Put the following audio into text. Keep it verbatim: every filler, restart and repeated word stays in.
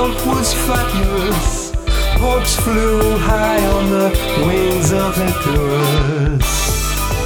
world was fabulous. Hopes flew high on the wings of Icarus.